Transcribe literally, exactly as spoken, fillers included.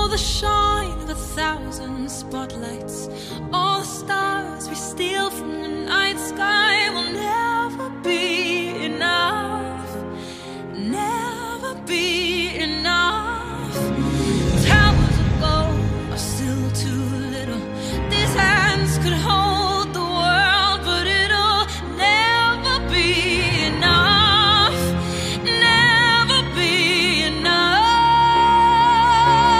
the shine of a thousand spotlights, all the stars we steal from the night sky will